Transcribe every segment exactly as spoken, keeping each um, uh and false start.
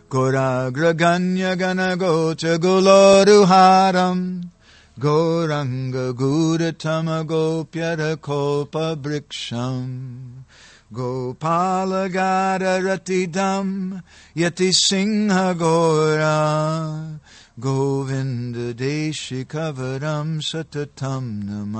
Gauragraganya Ganagota Guloruharam Gauranga Gudatama Gopyara Kopa Briksham Gopala Gada Ratidam Yati Singha Gora Govinda Deshi Kavaram Satatam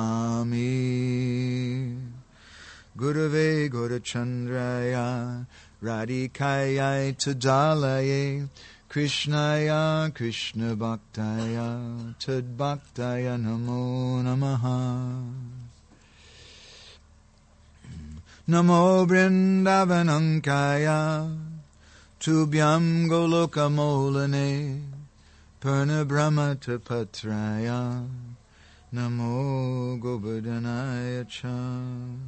Namami Gurave Gaurachandraya Radhikaya Tadalaye Krishnaya Krishna Bhaktaya Tad Bhaktaya Namo Namaha Namo Vrindavanankaya Tubhyam Goloka Molane Purna Brahma Tapatraya Namo Govardhanaya Cha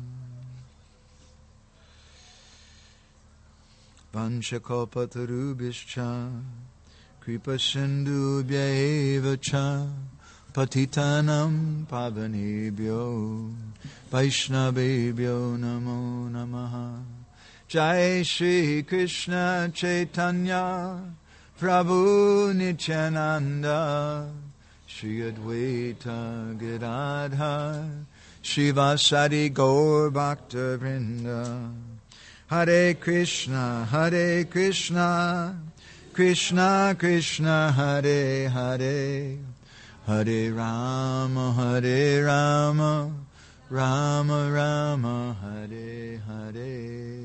Vanchakalpatarubhischa Kripa Sindhubhya eva cha Patitanam Pavanebhyo Vaishnavebhyo Namo Namaha Jai Shri Krishna Chaitanya Prabhu Nityananda Shri Advaita Gadadhar Shivasadi Gaur Bhakta Vrinda Hare Krishna, Hare Krishna, Krishna Krishna, Hare Hare, Hare Rama, Hare Rama, Rama Rama, Hare Hare.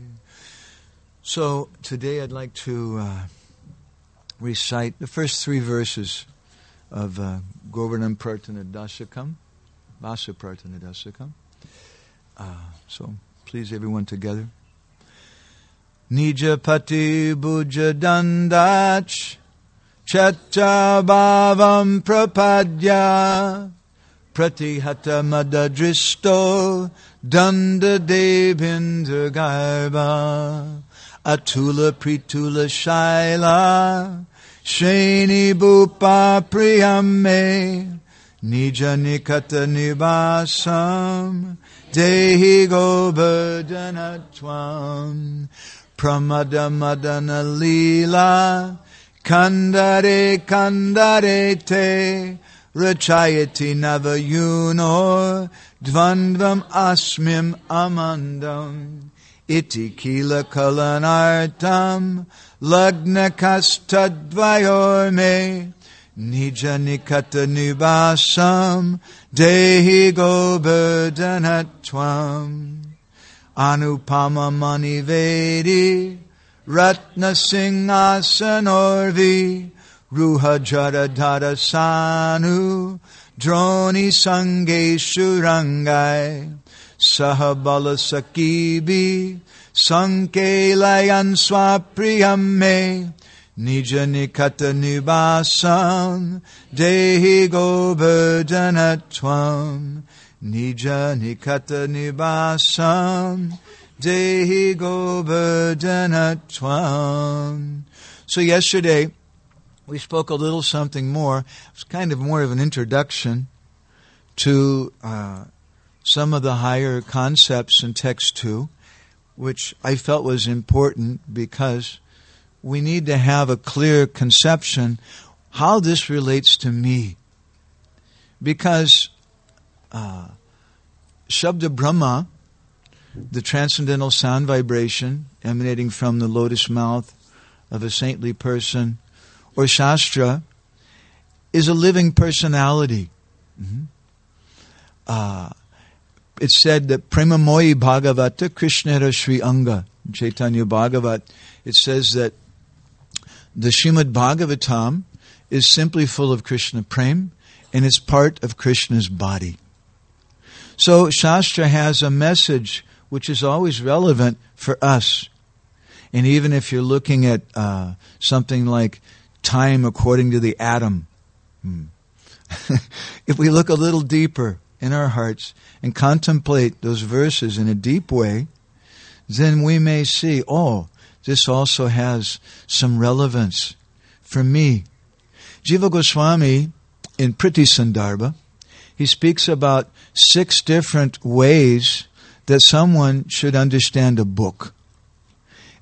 So today I'd like to uh, recite the first three verses of uh, Govardhan Pratana Dasakam, Vasa Pratana Dasakam. Uh, so please everyone together. Nija pati buja dandach chacha bhavam prapadya pratihata madadristo danda devindra garba atula pritula shaila sheni bhupa priyame nija nikata nibasam dehi govardhanatvam Pramada madana lila kandare kandare te rachayati navayunor dvandvam asmim amandam iti kila kalanartam lagna kastadvayor me nija nikata nibasam dehi govardhanatvam Anupama Manivedi Ratna Singhasanorvi Ruha Jaradhara Sanu Droni Sange Shurangai Sahabala Sakibi Sankelayan Swapriyame Nija Nikata Nibasam Dehi Govardhanatvam Nija Nikata Nibasam Dehi Govardhanatvam. So yesterday we spoke a little something more. It was kind of more of an introduction to uh, some of the higher concepts in text two, which I felt was important because we need to have a clear conception how this relates to me. Because Uh, Shabda Brahma, the transcendental sound vibration emanating from the lotus mouth of a saintly person, or Shastra, is a living personality. Mm-hmm. Uh, it's said that Premamoyi Bhagavata Krishnera Sri Anga, Chaitanya Bhagavat, it says that the Srimad Bhagavatam is simply full of Krishna Prem and it's part of Krishna's body. So Shastra has a message which is always relevant for us. And even if you're looking at uh, something like time according to the atom, hmm. if we look a little deeper in our hearts and contemplate those verses in a deep way, then we may see, oh, this also has some relevance for me. Jiva Goswami, in Priti Sandarbha, he speaks about six different ways that someone should understand a book.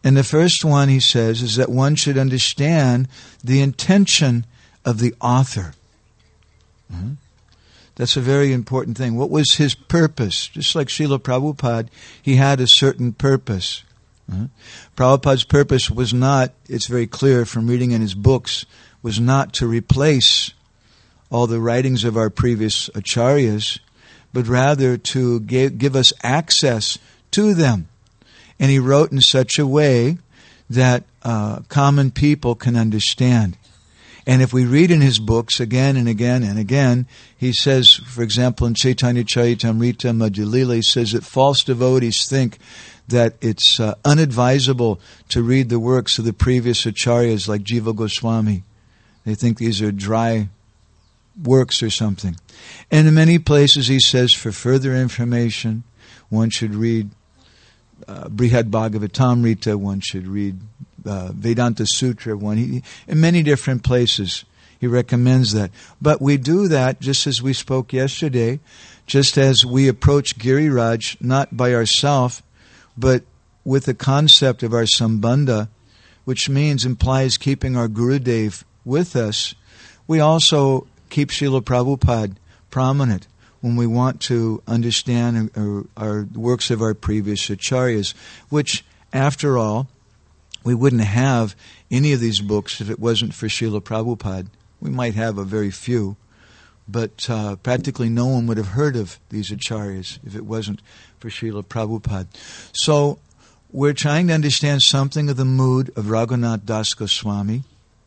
And the first one, he says, is that one should understand the intention of the author. Mm-hmm. That's a very important thing. What was his purpose? Just like Srila Prabhupada, he had a certain purpose. Uh-huh. Prabhupada's purpose was not, it's very clear from reading in his books, was not to replace all the writings of our previous acharyas, but rather to give, give us access to them. And he wrote in such a way that uh, common people can understand. And if we read in his books again and again and again, he says, for example, in Chaitanya Charitamrita Madhya Lila, he says that false devotees think that it's uh, unadvisable to read the works of the previous acharyas like Jiva Goswami. They think these are dry works or something. And in many places he says for further information, one should read uh, Brihad Bhagavatamrita, one should read uh, Vedanta Sutra, one. He, in many different places he recommends that. But we do that, just as we spoke yesterday, just as we approach Giriraj, not by ourselves, but with the concept of our sambandha, which means, implies keeping our Gurudev with us. We also keep Srila Prabhupada prominent when we want to understand our, our works of our previous acharyas, which, after all, we wouldn't have any of these books if it wasn't for Srila Prabhupada. We might have a very few, but uh, practically no one would have heard of these acharyas if it wasn't for Srila Prabhupada. So we're trying to understand something of the mood of Raghunath Das Goswami.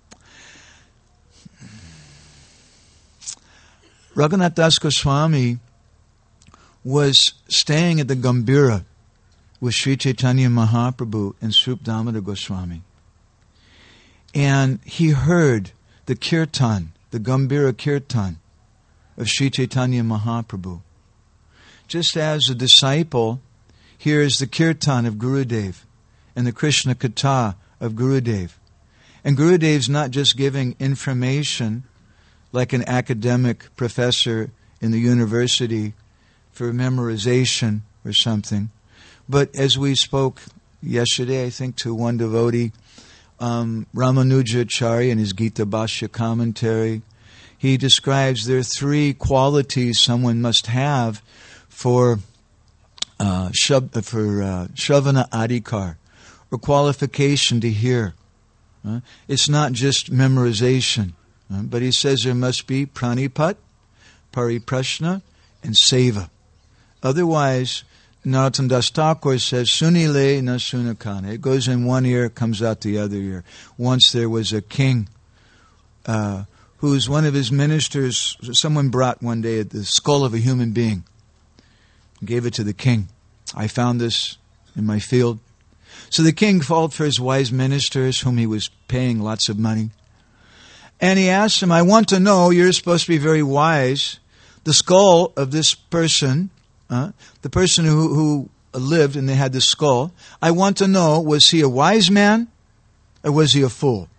Raghunath Das Goswami was staying at the Gambhira with Sri Chaitanya Mahaprabhu and Swarup Damodar Goswami. And he heard the kirtan, the Gambhira kirtan of Sri Chaitanya Mahaprabhu. Just as a disciple hears the kirtan of Gurudev and the Krishna Katha of Gurudev. And Gurudev's not just giving information like an academic professor in the university for memorization or something. But as we spoke yesterday, I think, to one devotee, um, Ramanujacharya in his Gita Bhashya commentary, he describes there are three qualities someone must have for uh, shab, for uh, Shravana Adhikar, or qualification to hear. Uh, it's not just memorization, uh, but he says there must be pranipat, pariprashna, and seva. Otherwise, Narottam Das Thakur says, sunile na sunakana. It goes in one ear, comes out the other ear. Once there was a king uh, who's one of his ministers, someone brought one day the skull of a human being, gave it to the king. I found this in my field. So the king called for his wise ministers, whom he was paying lots of money. And he asked them, I want to know, you're supposed to be very wise, the skull of this person, uh, the person who, who lived and they had the skull, I want to know, was he a wise man or was he a fool?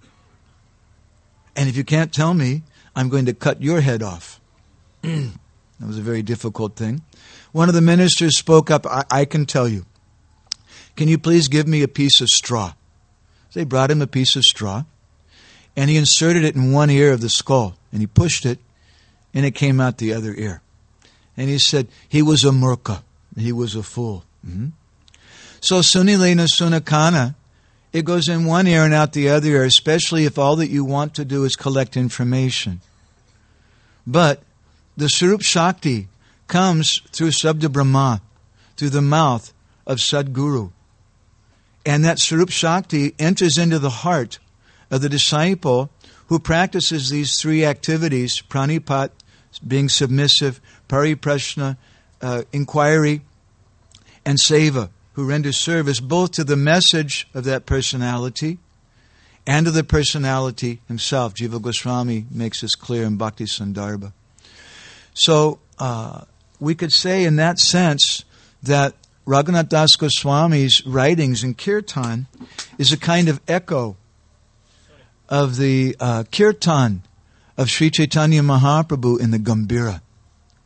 And if you can't tell me, I'm going to cut your head off. That was a very difficult thing. One of the ministers spoke up, I, I can tell you. Can you please give me a piece of straw? So they brought him a piece of straw, and he inserted it in one ear of the skull, and he pushed it, and it came out the other ear. And he said, he was a murka, he was a fool. Mm-hmm. So sunilena sunakana, it goes in one ear and out the other ear, especially if all that you want to do is collect information. But the Swarup Shakti comes through Sabda Brahma, through the mouth of Sadguru. And that Swarup Shakti enters into the heart of the disciple who practices these three activities, pranipat, being submissive, pariprashna, uh, inquiry, and seva, who renders service both to the message of that personality and to the personality himself. Jiva Goswami makes this clear in Bhakti Sandarbha. So uh, we could say in that sense that Raghunath Das Goswami's writings in Kirtan is a kind of echo of the uh, Kirtan of Sri Chaitanya Mahaprabhu in the Gambhira.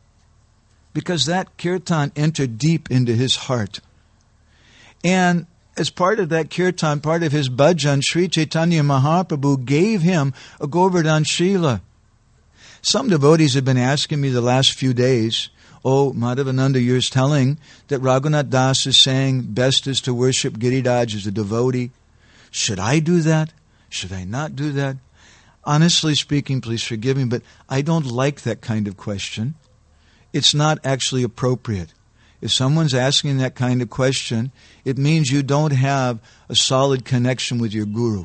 Because that Kirtan entered deep into his heart. And as part of that kirtan, part of his bhajan, Sri Chaitanya Mahaprabhu gave him a Govardhan Shila. Some devotees have been asking me the last few days, oh, Madhavananda, you're telling that Raghunath Das is saying best is to worship Giriraj as a devotee. Should I do that? Should I not do that? Honestly speaking, please forgive me, but I don't like that kind of question. It's not actually appropriate. If someone's asking that kind of question, it means you don't have a solid connection with your guru.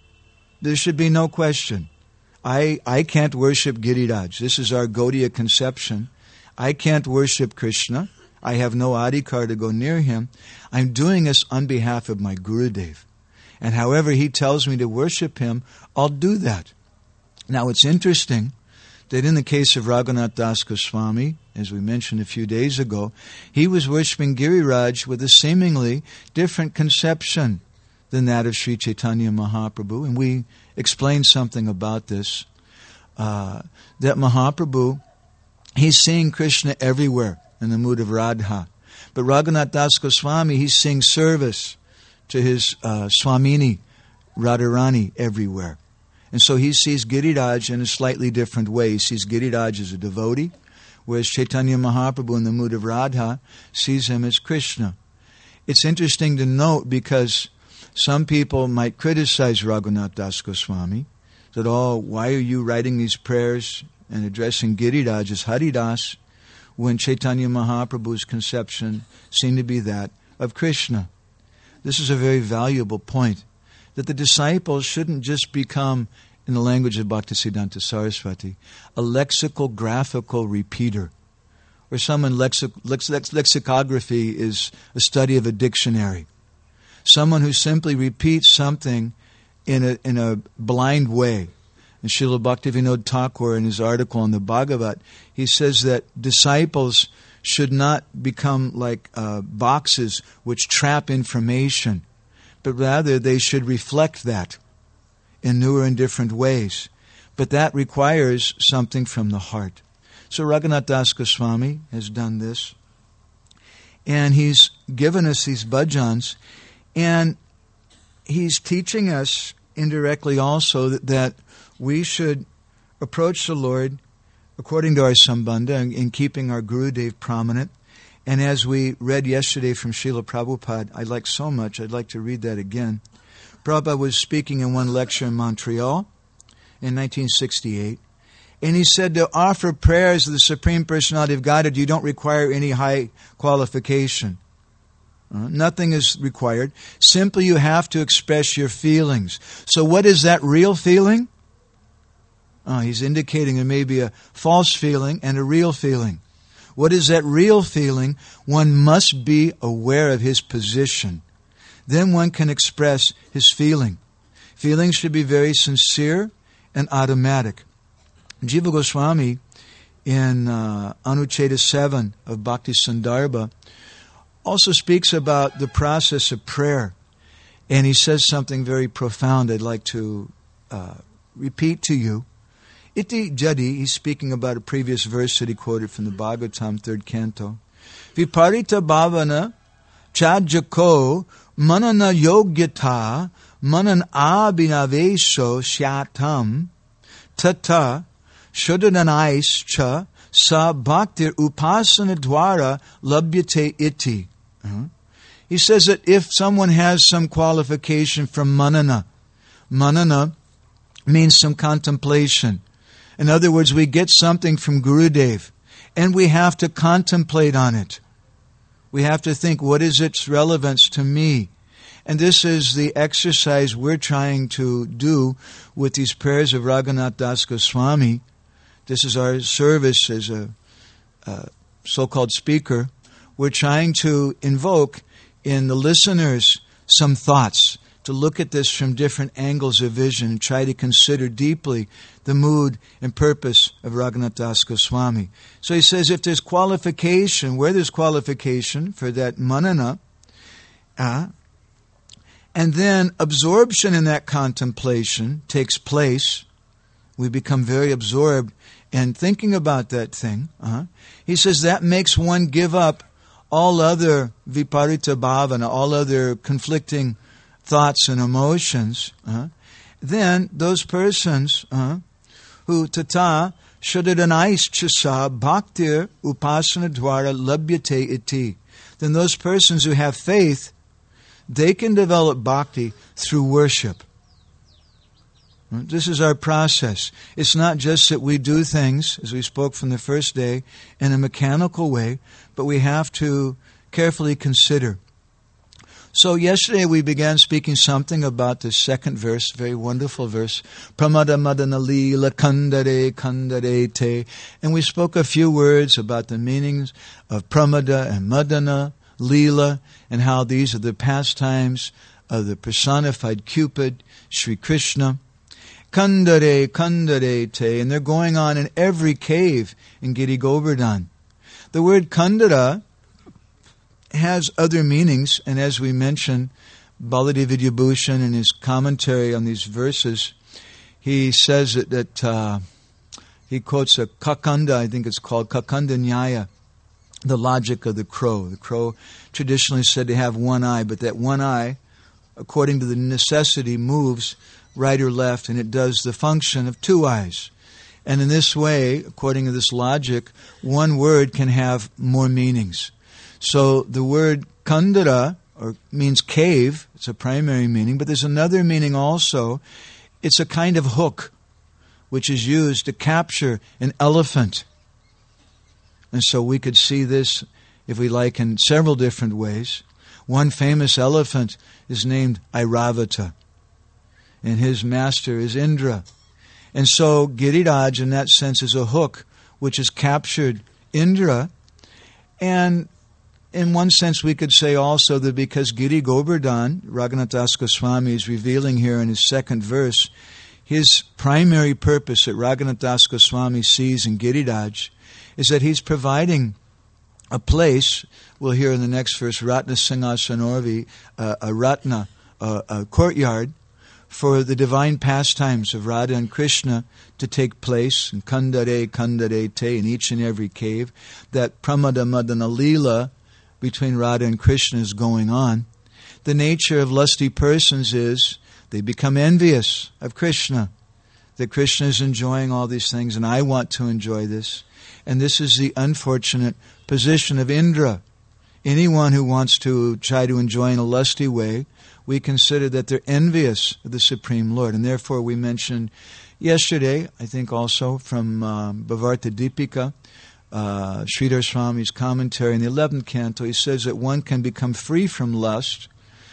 There should be no question. I, I can't worship Giriraj. This is our Gaudiya conception. I can't worship Krishna. I have no adhikar to go near him. I'm doing this on behalf of my Gurudev. And however he tells me to worship him, I'll do that. Now it's interesting that in the case of Raghunath Das Goswami, as we mentioned a few days ago, he was worshipping Giriraj with a seemingly different conception than that of Sri Chaitanya Mahaprabhu. And we explained something about this, uh, that Mahaprabhu, he's seeing Krishna everywhere in the mood of Radha. But Raghunath Das Goswami, he's seeing service to his uh, Swamini, Radharani, everywhere. And so he sees Giriraj in a slightly different way. He sees Giriraj as a devotee, whereas Chaitanya Mahaprabhu in the mood of Radha sees him as Krishna. It's interesting to note because some people might criticize Raghunath Das Goswami, that, oh, why are you writing these prayers and addressing Giriraj as Haridas when Chaitanya Mahaprabhu's conception seemed to be that of Krishna? This is a very valuable point, that the disciples shouldn't just become, in the language of Bhaktisiddhanta Saraswati, a lexical, graphical repeater. Or someone, lexic, lex, lex, lexicography is a study of a dictionary. Someone who simply repeats something in a, in a blind way. And Srila Bhaktivinoda Thakur, in his article on the Bhagavat, he says that disciples should not become like uh, boxes which trap information, but rather they should reflect that in newer and different ways. But that requires something from the heart. So Raghunath Das Goswami has done this, and he's given us these bhajans, and he's teaching us indirectly also that, that we should approach the Lord according to our Sambandha, in, in keeping our Gurudev prominent. And as we read yesterday from Srila Prabhupada, I like so much, I'd like to read that again. Prabhupada was speaking in one lecture in Montreal in nineteen sixty-eight, and he said to offer prayers to the Supreme Personality of Godhead, you don't require any high qualification. Uh, nothing is required. Simply you have to express your feelings. So what is that real feeling? Uh, he's indicating there may be a false feeling and a real feeling. What is that real feeling? One must be aware of his position. Then one can express his feeling. Feelings should be very sincere and automatic. Jiva Goswami, in uh, Anucheta seven of Bhakti Sandarbha, also speaks about the process of prayer. And he says something very profound I'd like to uh, repeat to you. Iti jadi, he's speaking about a previous verse that he quoted from the Bhagavatam, third canto. Viparita bhavana chajako manana yogyata manan abhinavesho syatam tata shuddhanais cha sa bhaktir upasana dwara labhyate iti. Uh-huh. He says that if someone has some qualification from manana, manana means some contemplation. In other words, we get something from Gurudev, and we have to contemplate on it. We have to think, what is its relevance to me? And this is the exercise we're trying to do with these prayers of Raghunath Das Goswami. This is our service as a uh, so-called speaker. We're trying to invoke in the listeners some thoughts, to look at this from different angles of vision and try to consider deeply the mood and purpose of Raghunath Das Goswami. So he says if there's qualification, where there's qualification for that manana, uh, and then absorption in that contemplation takes place, we become very absorbed in thinking about that thing. Uh-huh. He says that makes one give up all other viparita bhavana, all other conflicting thoughts and emotions, uh, then those persons uh, who tata shadadanais chasa bhaktir upasana dwara labhyate iti, then those persons who have faith, they can develop bhakti through worship. This is our process. It's not just that we do things, as we spoke from the first day, in a mechanical way, but we have to carefully consider. So yesterday we began speaking something about the second verse, very wonderful verse, Pramada Madana Leela Kandare Kandare Te. And we spoke a few words about the meanings of Pramada and Madana, Leela, and how these are the pastimes of the personified Cupid, Sri Krishna. Kandare, Kandare Te, and they're going on in every cave in Giri Govardhan. The word Kandara has other meanings, and as we mentioned, Baladev Vidyabhushan in his commentary on these verses, he says that, that uh, he quotes a Kakanda, I think it's called Kakanda Nyaya, the logic of the crow. The crow traditionally said to have one eye, but that one eye, according to the necessity, moves right or left, and it does the function of two eyes. And in this way, according to this logic, one word can have more meanings. So the word kandara, or means cave, it's a primary meaning, but there's another meaning also. It's a kind of hook which is used to capture an elephant. And so we could see this, if we like, in several different ways. One famous elephant is named Airavata, and his master is Indra. And so Giriraj, in that sense, is a hook which has captured Indra. And in one sense, we could say also that because Giri Govardhan, Raghunath Das Goswami is revealing here in his second verse, his primary purpose that Raghunath Das Goswami sees in Giriraj is that he's providing a place, we'll hear in the next verse, Ratna Singhasanorvi, uh, a Ratna, uh, a courtyard, for the divine pastimes of Radha and Krishna to take place in Kandare, Kandare Te, in each and every cave. That Pramada Madana Leela between Radha and Krishna is going on. The nature of lusty persons is they become envious of Krishna, that Krishna is enjoying all these things and I want to enjoy this. And this is the unfortunate position of Indra. Anyone who wants to try to enjoy in a lusty way, we consider that they're envious of the Supreme Lord. And therefore we mentioned yesterday, I think also from um, Bhavarta Deepika, uh, Sridhar Swami's commentary in the eleventh canto, he says that one can become free from lust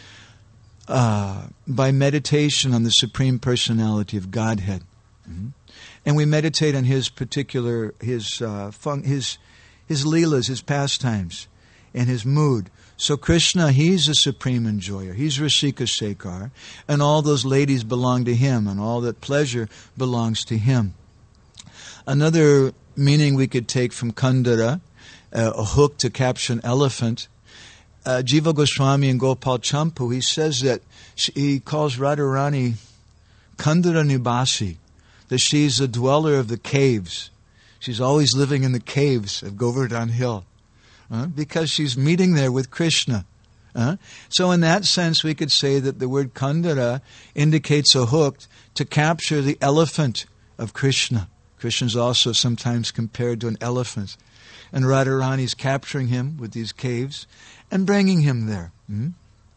uh, by meditation on the Supreme Personality of Godhead. Mm-hmm. And we meditate on his particular, his, uh, fun, his, his leelas, his pastimes, and his mood. So Krishna, he's the supreme enjoyer. He's Rasika Shekhar. And all those ladies belong to him. And all that pleasure belongs to him. Another meaning we could take from Kandara, uh, a hook to capture an elephant. Uh, Jiva Goswami and Gopal Champu, he says that she, he calls Radharani Kandara Nibasi, that she's a dweller of the caves. She's always living in the caves of Govardhan Hill. Uh, because she's meeting there with Krishna. Uh, so in that sense, we could say that the word Kandara indicates a hook to capture the elephant of Krishna. Krishna's also sometimes compared to an elephant. And Radharani's capturing him with these caves and bringing him there. Mm-hmm.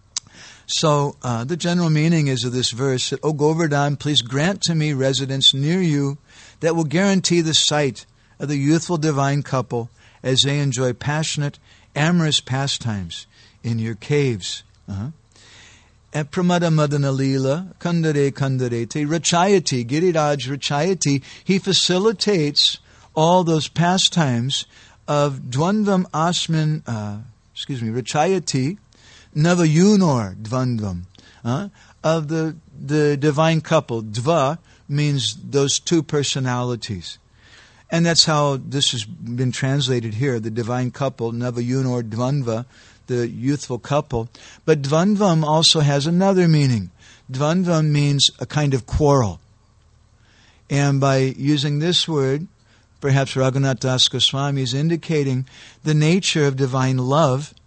So uh, the general meaning is of this verse that, O Govardhan, please grant to me residence near you that will guarantee the sight of the youthful divine couple as they enjoy passionate, amorous pastimes in your caves. Uh-huh. At Pramada Madana Leela, Kandare Kandare Te, Rachayati, Giriraj Rachayati, he facilitates all those pastimes of Dvandvam Asmin, uh, excuse me, Rachayati, Navayunor Dvandvam, uh, of the, the divine couple. Dva means those two personalities. And that's how this has been translated here, the divine couple, Navayunor Dvandva, the youthful couple. But Dvandvam also has another meaning. Dvandvam means a kind of quarrel. And by using this word, perhaps Raghunath Das Goswami is indicating the nature of divine love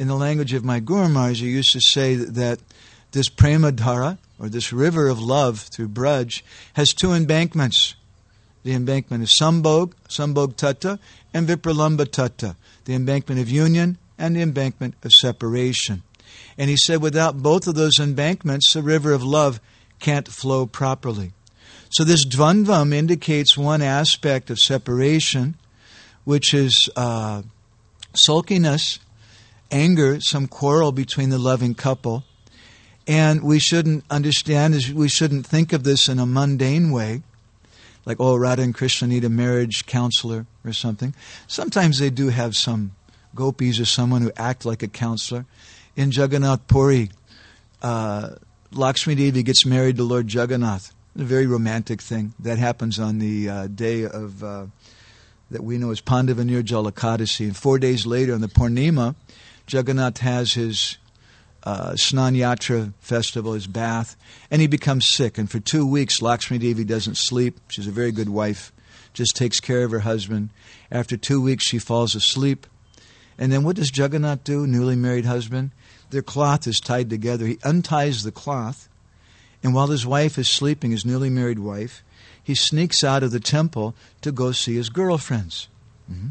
in the language of my Guru Maharaj, he used to say that this Prema Dhara, or this river of love through Braj, has two embankments. The embankment of Sambhog, Sambhog Tatta, and Vipralamba Tatta. The embankment of union and the embankment of separation. And he said without both of those embankments, the river of love can't flow properly. So this dvandvam indicates one aspect of separation, which is uh, sulkiness, anger, some quarrel between the loving couple. And we shouldn't understand, we shouldn't think of this in a mundane way, like, oh, Radha and Krishna need a marriage counselor or something. Sometimes they do have some gopis or someone who act like a counselor. In Jagannath Puri, uh, Lakshmi Devi gets married to Lord Jagannath. A very romantic thing. That happens on the uh, day of, uh, that we know as Pandava Nirjala Ekadasi. And four days later on the Purnima, Jagannath has his uh, Snan Yatra festival, his bath, and he becomes sick. And for two weeks, Lakshmi Devi doesn't sleep. She's a very good wife, just takes care of her husband. After two weeks, she falls asleep. And then what does Jagannath do, newly married husband? Their cloth is tied together. He unties the cloth, and while his wife is sleeping, his newly married wife, he sneaks out of the temple to go see his girlfriends. Mm-hmm.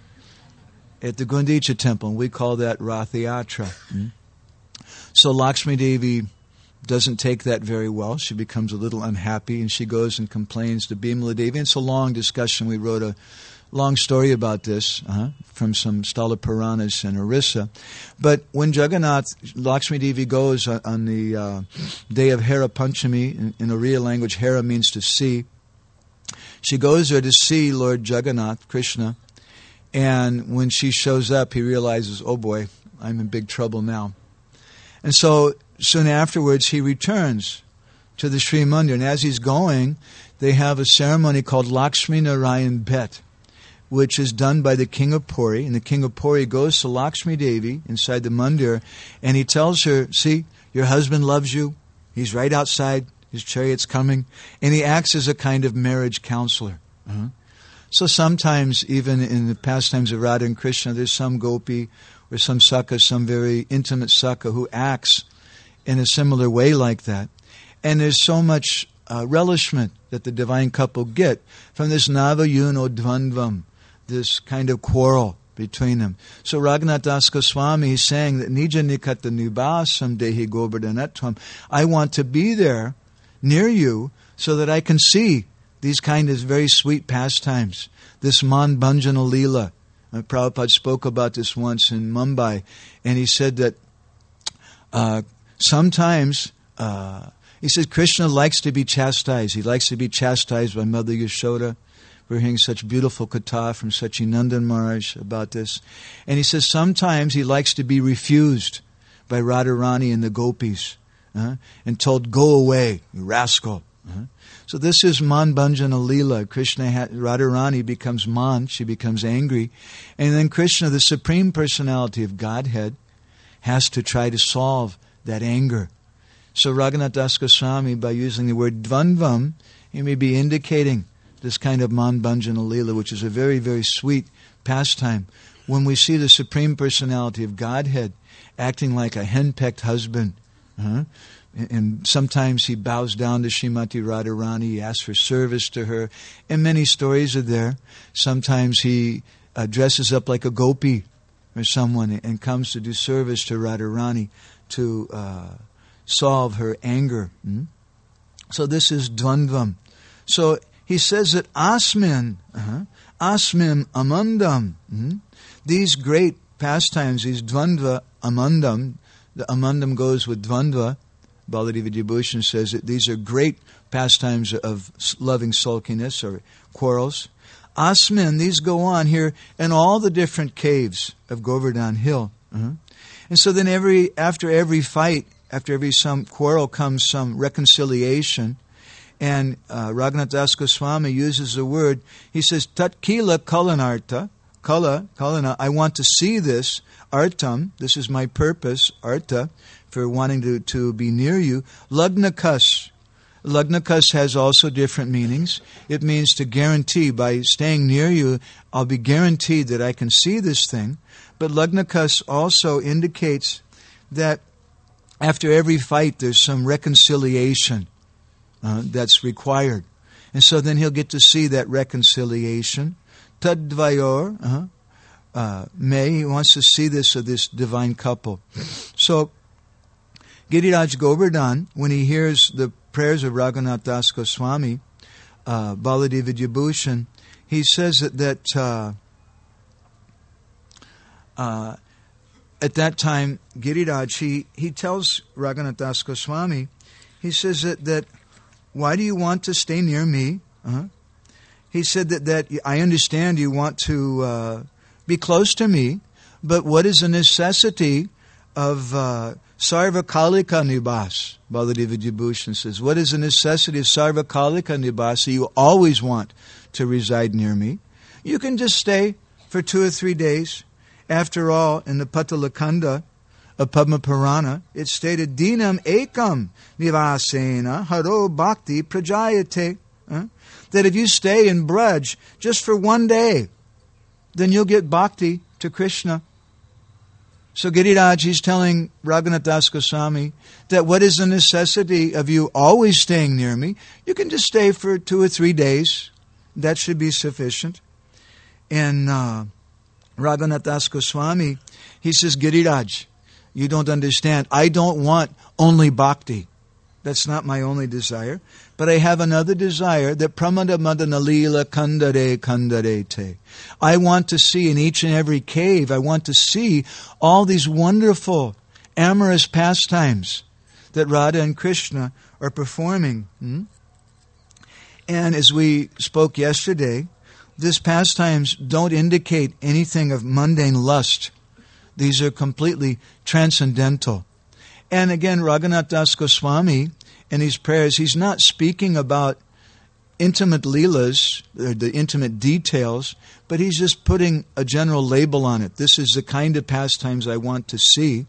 At the Gundicha temple, and we call that Rath Yatra. Mm-hmm. So Lakshmi Devi doesn't take that very well. She becomes a little unhappy, and she goes and complains to Bimala Devi. And it's a long discussion. We wrote a long story about this uh, from some Sthala Puranas and Orissa. But when Jagannath, Lakshmi Devi goes on, on the uh, day of Hera Panchami, in, in Oriya language, Hera means to see. She goes there to see Lord Jagannath, Krishna, and when she shows up, he realizes, oh boy, I'm in big trouble now. And so soon afterwards, he returns to the Sri Mandir, and as he's going, they have a ceremony called Lakshmi Narayan Bet, which is done by the king of Puri. And the king of Puri goes to Lakshmi Devi inside the mandir, and he tells her, see, your husband loves you. He's right outside. His chariot's coming. And he acts as a kind of marriage counselor. Uh-huh. So sometimes, even in the pastimes of Radha and Krishna, there's some gopi or some sakha, some very intimate sakha, who acts in a similar way like that. And there's so much uh, relishment that the divine couple get from this navayuno dvandvam, this kind of quarrel between them. So Raghunath Das Goswami is saying that Nija Nikata Nibasam Dehi Govardhanatvam. I want to be there near you so that I can see these kind of very sweet pastimes. This Man Bhanjana Leela. Uh, Prabhupada spoke about this once in Mumbai, and he said that uh, sometimes uh, he said Krishna likes to be chastised. He likes to be chastised by Mother Yashoda. We're hearing such beautiful katha from Sachinandan Maharaj about this. And he says sometimes he likes to be refused by Radharani and the gopis uh, and told, go away, you rascal. Uh-huh. So this is Man Bhanjana Leela. Krishna, ha- Radharani becomes Man, she becomes angry. And then Krishna, the Supreme Personality of Godhead, has to try to solve that anger. So Raghunath Das Goswami, by using the word dvandvam, he may be indicating this kind of Man Bhanjana Leela, which is a very, very sweet pastime. When we see the Supreme Personality of Godhead acting like a henpecked husband, uh-huh, and sometimes he bows down to Srimati Radharani, he asks for service to her, and many stories are there. Sometimes he uh, dresses up like a gopi or someone and comes to do service to Radharani to uh, solve her anger. Hmm? So this is dvandvam. So he says that asmin, uh-huh, asmin amandam, hmm? These great pastimes, these dvandva amandam, the amandam goes with dvandva. Baladeva Vibhushan says that these are great pastimes of loving sulkiness or quarrels. Asmin, these go on here in all the different caves of Govardhan Hill. Uh-huh. And so then every after every fight, after every some quarrel comes some reconciliation. And uh, Raghunath Das Goswami uses the word, he says, Tat kila kalanarta, kala, kalana, I want to see this, artam, this is my purpose, arta, for wanting to, to be near you. Lagnakas. Lagnakas has also different meanings. It means to guarantee. By staying near you, I'll be guaranteed that I can see this thing. But Lagnakas also indicates that after every fight there's some reconciliation uh, that's required. And so then he'll get to see that reconciliation. Tadvayor, uh, uh, May, he wants to see this of this divine couple. So Giriraj Govardhan, when he hears the prayers of Raghunath Das Goswami, uh, Baladev Vidyabhushan, he says that, that uh, uh, at that time, Giriraj, he, he tells Raghunath Das Goswami, he says that, that why do you want to stay near me? Uh-huh. He said that, that I understand you want to uh, be close to me, but what is the necessity of uh, Sarvakalika Nibas? Baladev Vidyabhushan says, what is the necessity of Sarvakalika Nibas? You always want to reside near me. You can just stay for two or three days. After all, in the Patalakanda of Padma Purana, it stated, Dinam ekam nivasena haro bhakti prajayate. Huh? That if you stay in Braj just for one day, then you'll get bhakti to Krishna. So Giriraj, he's telling Raghunath Das Goswami that what is the necessity of you always staying near me? You can just stay for two or three days. That should be sufficient. And uh, Raghunath Das Goswami, he says, Giriraj, you don't understand. I don't want only bhakti. That's not my only desire. But I have another desire, that pramada madana lila kandare kandare te. I want to see in each and every cave, I want to see all these wonderful amorous pastimes that Radha and Krishna are performing. Hmm? And as we spoke yesterday, these pastimes don't indicate anything of mundane lust. These are completely transcendental. And again, Raghunath Das Goswami, in his prayers, he's not speaking about intimate leelas, or the intimate details, but he's just putting a general label on it. This is the kind of pastimes I want to see.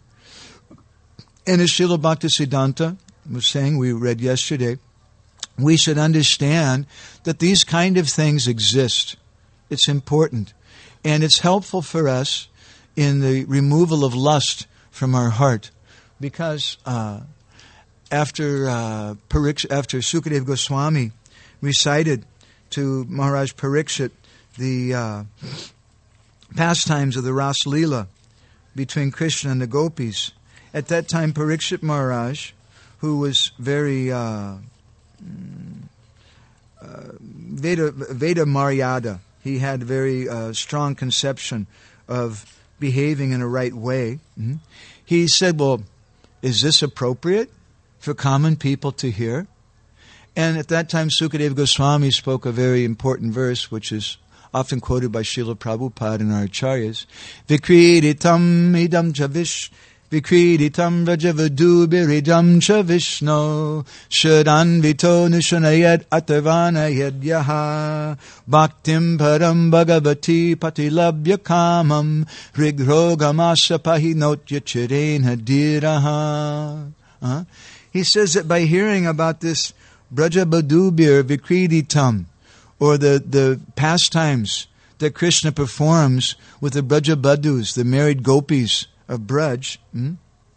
And as Srila Bhaktisiddhanta was saying, we read yesterday, we should understand that these kind of things exist. It's important. And it's helpful for us in the removal of lust from our heart. Because uh, after uh, Pariksh- after Sukadeva Goswami recited to Maharaj Parikshit the uh, pastimes of the Ras Leela between Krishna and the gopis, at that time Parikshit Maharaj, who was very uh, uh, Veda, Veda Maryada, he had a very uh, strong conception of behaving in a right way. Mm-hmm. He said, well, is this appropriate for common people to hear? And at that time, Sukadeva Goswami spoke a very important verse, which is often quoted by Srila Prabhupada and our acharyas. Vikriditam idam chavish, vikriditam rajavadubiridam chavishno, shadanvito nishunayat atavanayad yaha, bhaktim param bhagavati patilabhya kamam, rigrogamasa pahinotya chirena diraha. Uh, he says that by hearing about this Brajabadubir Vikriditam, or the, the pastimes that Krishna performs with the Brajabadus, the married gopis of Braj, hmm?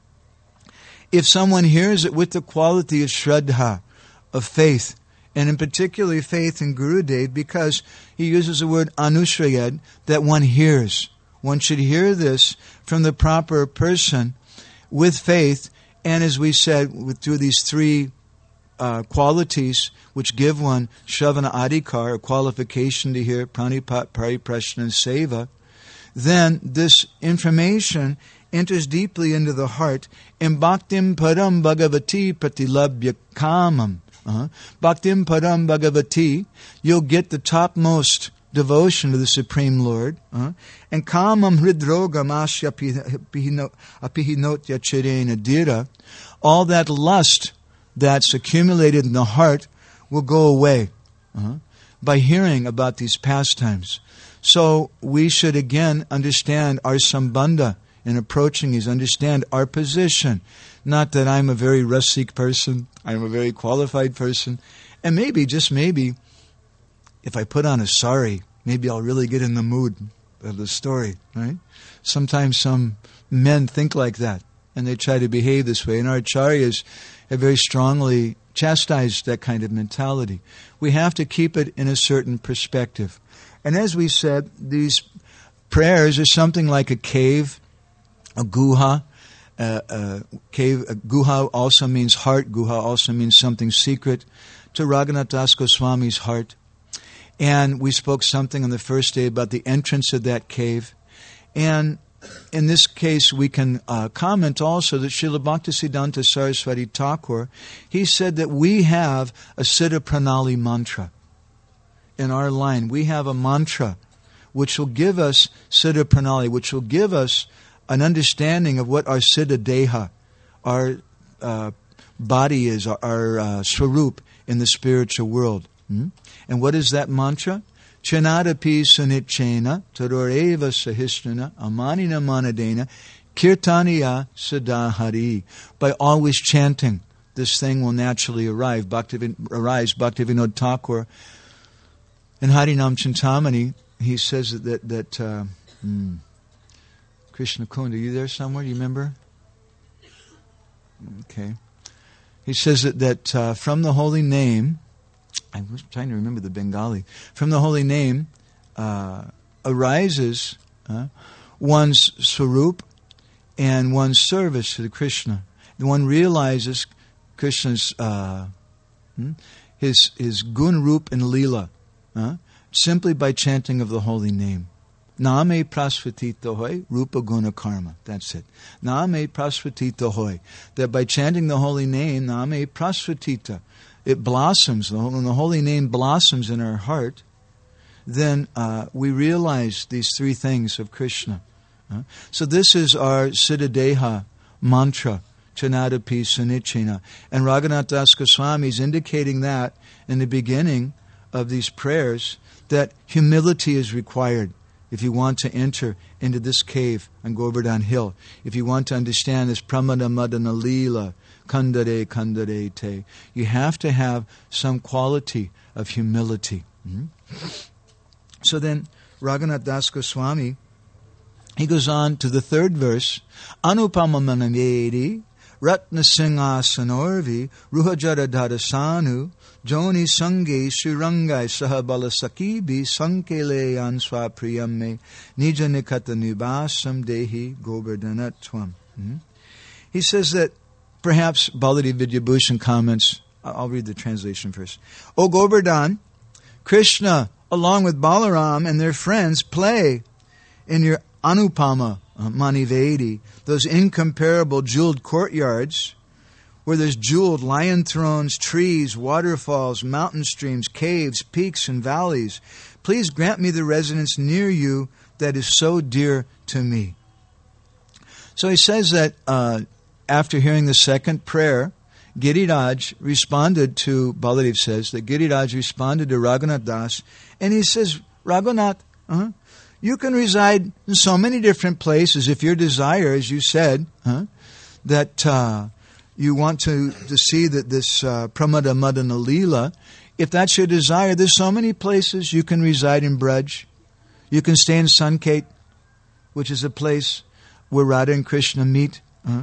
if someone hears it with the quality of Shraddha, of faith, and in particular faith in Gurudev, because he uses the word Anushrayad, that one hears. One should hear this from the proper person with faith, and as we said, with, through these three uh, qualities which give one Shravana Adhikar, a qualification to hear Pranipat, Pariprashna, and Seva, then this information enters deeply into the heart, and Bhaktim Param Bhagavati Pratilabhya Kamam. Uh-huh. Bhaktim Param Bhagavati, you'll get the topmost devotion to the Supreme Lord. Uh-huh. And Kamam Hridrogam Asya Apihinotya Chirena Dira, all that lust that's accumulated in the heart will go away uh-huh, by hearing about these pastimes. So we should again understand our sambandha in approaching these, understand our position. Not that I'm a very rasik person, I'm a very qualified person, and maybe, just maybe, if I put on a sari, maybe I'll really get in the mood. of the story, right? Sometimes some men think like that, and they try to behave this way. And our acharyas have very strongly chastised that kind of mentality. We have to keep it in a certain perspective. And as we said, these prayers are something like a cave, a guha. Uh, uh, cave, uh, guha also means heart. Guha also means something secret to Raghunath Das Goswami's heart. And we spoke something on the first day about the entrance of that cave. And in this case, we can uh, comment also that Srila Bhaktisiddhanta Saraswati Thakur, he said that we have a Siddha Pranali mantra in our line. We have a mantra which will give us Siddha Pranali, which will give us an understanding of what our Siddha Deha, our uh, body is, our, our uh, Swarup in the spiritual world. Hmm? And what is that mantra? Chanadapi sunichena tadoreva sahisrana amanina manadena kirtaniya sadahari. By always chanting, this thing will naturally arrive. Bhaktivin, arise. Bhaktivinoda Thakur in Harinam Chintamani, he says that, that, that uh, hmm, Krishna Kund, are you there somewhere? Do you remember? Okay. He says that, that uh, from the holy name, I was trying to remember the Bengali, from the holy name uh, arises uh, one's swarup and one's service to the Krishna. And one realizes Krishna's, uh, his, his gun, rup, and lila uh, simply by chanting of the holy name. Name prasvatita hoy, rupa guna karma. That's it. Name prasvatita hoy. That by chanting the holy name, name prasvatita, it blossoms. When the holy name blossoms in our heart, then uh, we realize these three things of Krishna. Uh, so this is our Siddhadeha mantra, Chanadapi Sunichena. And Raghunath Das Goswami is indicating that in the beginning of these prayers, that humility is required. If you want to enter into this cave on Govardhan Hill, if you want to understand this Pramada Madana Leela, Kandare Kandare Te, you have to have some quality of humility. Mm-hmm. So then, Raghunath Das Goswami, he goes on to the third verse, Anupama Manavedi, Ratna Singhasanorvi, Ruhajara Dadasanu, Joni Sange Srirangai Sahabala Sakibi Sankele Answa Priyamme Nija Nikata Nibasam Dehi Govardhanatwam. Mm-hmm. He says that perhaps Baladi Vidyabhushan comments, I'll read the translation first. O Govardhan, Krishna along with Balaram and their friends play in your Anupama uh, Manivedi, those incomparable jeweled courtyards where there's jeweled lion thrones, trees, waterfalls, mountain streams, caves, peaks, and valleys. Please grant me the residence near you that is so dear to me. So he says that uh, after hearing the second prayer, Giriraj responded to, Baladev says, that Giriraj responded to Raghunath Das, and he says, Raghunath, uh-huh, you can reside in so many different places if your desire, as you said, huh, that uh, you want to, to see that this uh, Pramada Madana Leela, if that's your desire, there's so many places you can reside in Braj. You can stay in Sankhet, which is a place where Radha and Krishna meet. Uh-huh.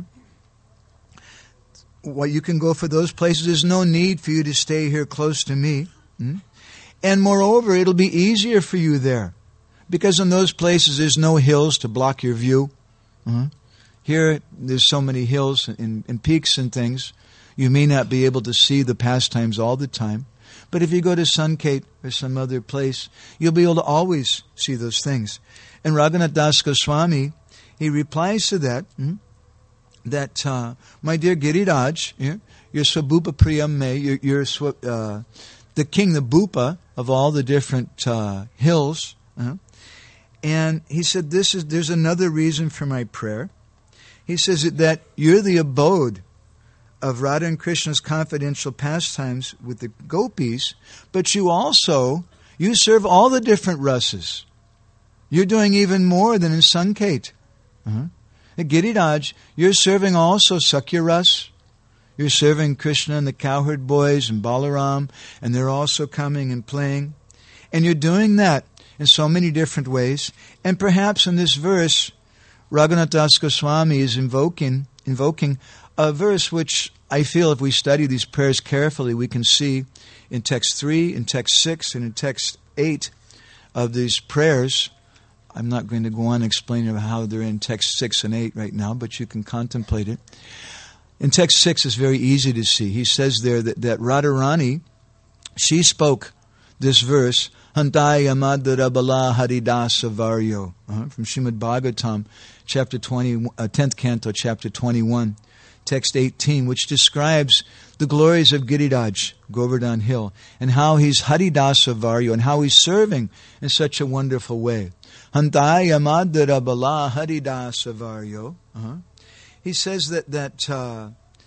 Well, you can go for those places. There's no need for you to stay here close to me. Mm-hmm. And moreover, it'll be easier for you there, because in those places there's no hills to block your view. Uh-huh. Here, there's so many hills and, and peaks and things. You may not be able to see the pastimes all the time. But if you go to Sankhet or some other place, you'll be able to always see those things. And Raghunath Das Goswami, he replies to that, hmm, that, uh, my dear Giriraj, yeah, you're Swabupa Priyamme, you're, you're uh, the king, the Bhupa of all the different uh, hills. Uh-huh. And he said, "This is there's another reason for my prayer." He says that you're the abode of Radha and Krishna's confidential pastimes with the gopis, but you also, you serve all the different rasas. You're doing even more than in Sankhet. Uh-huh. At Giriraj, you're serving also Sakya Ras. You're serving Krishna and the cowherd boys and Balaram, and they're also coming and playing. And you're doing that in so many different ways. And perhaps in this verse, Raghunath Das Goswami is invoking, invoking a verse which I feel if we study these prayers carefully, we can see in text three, in text six, and in text eight of these prayers. I'm not going to go on explaining how they're in text six and eight right now, but you can contemplate it. In text six, it's very easy to see. He says there that, that Radharani, she spoke this verse, Hantaya Madhura Bala Haridasa Varyo, uh, from Srimad Bhagavatam, chapter twenty, uh, tenth canto, chapter twenty-one, text eighteen, which describes the glories of Giriraj, Govardhan Hill, and how he's Haridasa Varyo, and how he's serving in such a wonderful way. Hantaya Madhura Bala Haridasa Varyo. Uh-huh. He says that, that uh,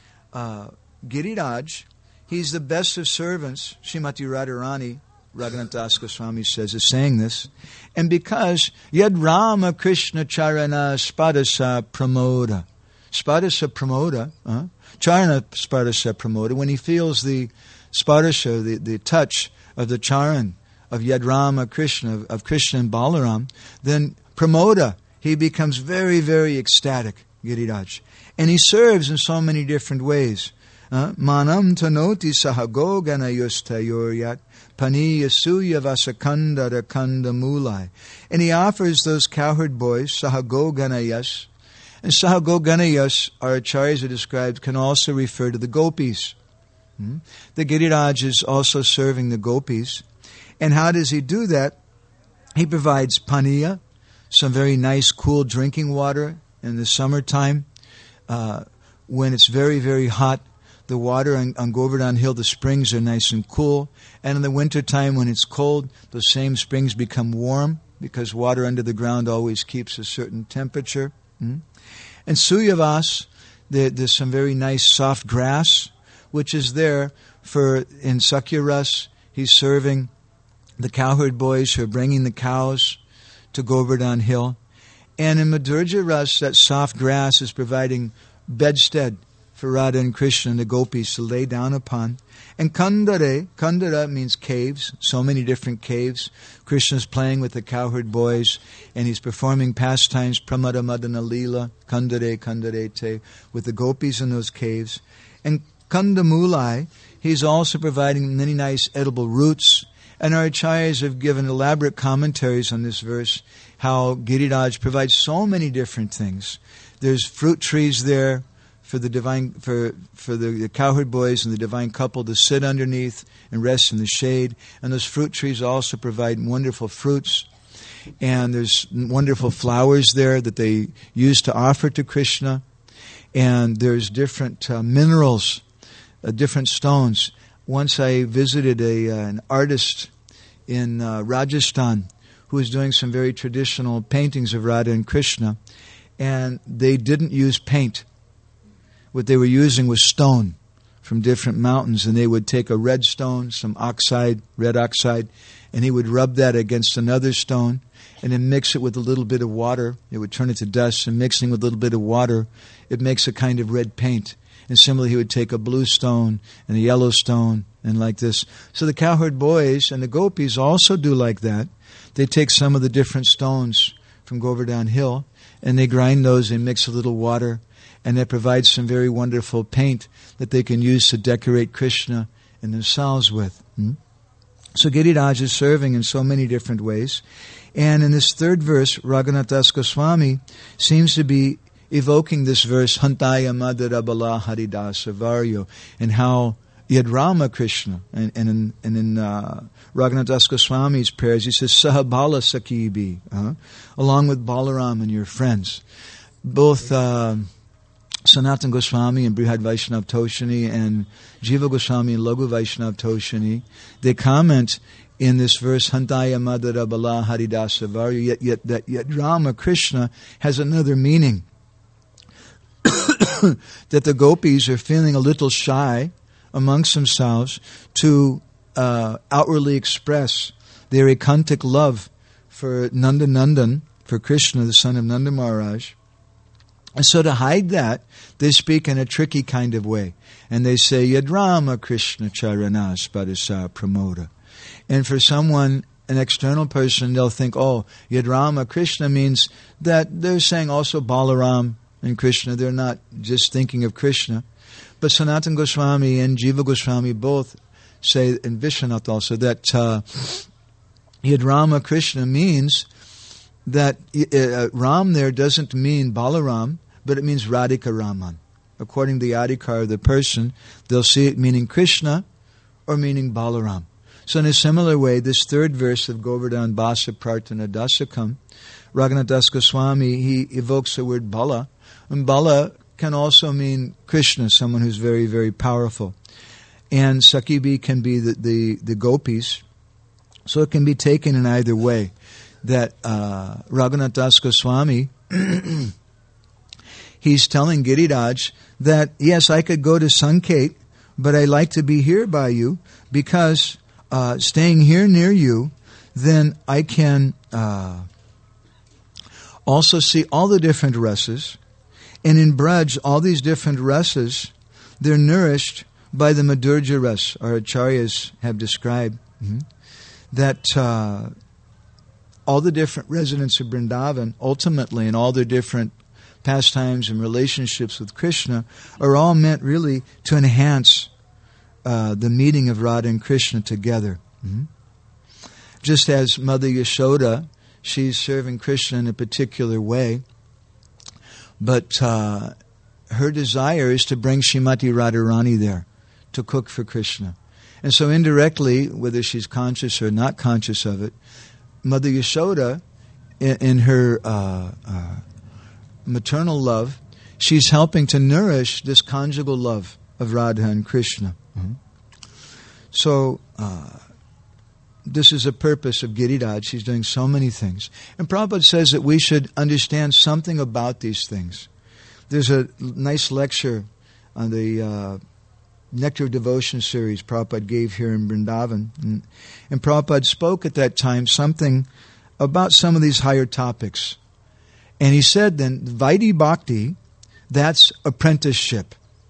uh, Giriraj, he's the best of servants. Srimati Radharani, Raghunath Das Goswami says, is saying this. And because Yad Rama Krishna Charana Spadasa Pramoda. Spadasa Pramoda, uh, Charana Spadasa Pramoda, when he feels the Spadasa, the, the touch of the Charan of Yad Rama Krishna, of, of Krishna and Balaram, then Pramoda, he becomes very, very ecstatic, Giriraj. And he serves in so many different ways. Uh, Manam tanoti sahago ganayustayoryat pani yasuya vasakanda rakanda mulai. And he offers those cowherd boys, sahago ganayas. And sahago ganayas, our acharyas described, can also refer to the gopis. Hmm? The Giriraj is also serving the gopis. And how does he do that? He provides paniya, some very nice cool drinking water in the summertime. Uh, when it's very, very hot, the water on, on Govardhan Hill, the springs are nice and cool. And in the wintertime when it's cold, those same springs become warm because water under the ground always keeps a certain temperature. Mm? And Suyavas, there, there's some very nice soft grass, which is there for, in Sakyaras, he's serving the cowherd boys who are bringing the cows to Govardhan Hill. And in Madhurja Ras, that soft grass is providing bedstead for Radha and Krishna and the gopis to lay down upon. And Kandare, Kandara means caves, so many different caves. Krishna's playing with the cowherd boys, and he's performing pastimes, Pramada Madana Leela, Kandare, Kandare Te, with the gopis in those caves. And Kandamulai, he's also providing many nice edible roots. And our acharyas have given elaborate commentaries on this verse, how Giriraj provides so many different things. There's fruit trees there for the divine, for for the, the cowherd boys and the divine couple to sit underneath and rest in the shade. And those fruit trees also provide wonderful fruits. And there's wonderful flowers there that they use to offer to Krishna. And there's different uh, minerals, uh, different stones. Once I visited a uh, an artist in uh, Rajasthan who was doing some very traditional paintings of Radha and Krishna, and they didn't use paint. What they were using was stone from different mountains, and they would take a red stone, some oxide, red oxide, and he would rub that against another stone and then mix it with a little bit of water. It would turn it to dust, and mixing with a little bit of water, it makes a kind of red paint. And similarly, he would take a blue stone and a yellow stone and like this. So the cowherd boys and the gopis also do like that. They take some of the different stones from Govardhan Hill and they grind those and mix a little water, and that provides some very wonderful paint that they can use to decorate Krishna and themselves with. Hmm? So Giriraj is serving in so many different ways. And in this third verse, Raghunath Das Goswami seems to be evoking this verse, Hantaya Madhura Bala Haridasa Varyo, and how Yad Rama Krishna, and, and in, and in uh, Raghunath Das Goswami's prayers, he says, Sahabala Sakibi, uh, along with Balaram and your friends. Both uh, Sanatana Goswami and Brihad Vaishnav Toshani and Jiva Goswami and Laghu Vaishnav Toshani, they comment in this verse, Hantaya Madhura Bala Haridasa Varyo, yet, yet that Yad Rama Krishna has another meaning. That the gopis are feeling a little shy amongst themselves to uh, outwardly express their ekantic love for Nanda Nandan, for Krishna, the son of Nanda Maharaj. And so to hide that, they speak in a tricky kind of way. And they say, Yad Rama Krishna Charanas Padasa Pramoda. And for someone an external person, they'll think, oh, Yadrama, Krishna means that they're saying also Balaram and Krishna. They're not just thinking of Krishna. But Sanatana Goswami and Jiva Goswami both say, and Vishwanath also, that uh, Yadrama Krishna means that uh, Ram there doesn't mean Balaram, but it means Radhika Raman. According to the adhikar of the person, they'll see it meaning Krishna or meaning Balaram. So in a similar way, this third verse of Govardhan Basa Prarthana Dasakam, Raghunath Das Goswami, he evokes the word Bala. And Bala can also mean Krishna, someone who's very, very powerful. And Sakibi can be the, the, the gopis. So it can be taken in either way. That uh, Raghunath Das Goswami, he's telling Giriraj that, yes, I could go to Sanket, but I like to be here by you because uh, staying here near you, then I can uh, also see all the different rasas. And in Braj, all these different rasas, they're nourished by the Madhurya ras. Our acharyas have described mm-hmm, that uh, all the different residents of Vrindavan, ultimately, in all their different pastimes and relationships with Krishna, are all meant really to enhance uh, the meeting of Radha and Krishna together. Mm-hmm. Just as Mother Yashoda, she's serving Krishna in a particular way, but uh, her desire is to bring Srimati Radharani there to cook for Krishna. And so indirectly, whether she's conscious or not conscious of it, Mother Yashoda, in, in her uh, uh, maternal love, she's helping to nourish this conjugal love of Radha and Krishna. Mm-hmm. So, uh, this is the purpose of Giriraj. She's doing so many things. And Prabhupada says that we should understand something about these things. There's a nice lecture on the uh, Nectar of Devotion series Prabhupada gave here in Vrindavan. And, and Prabhupada spoke at that time something about some of these higher topics. And he said then, Vaidhi Bhakti, that's apprenticeship.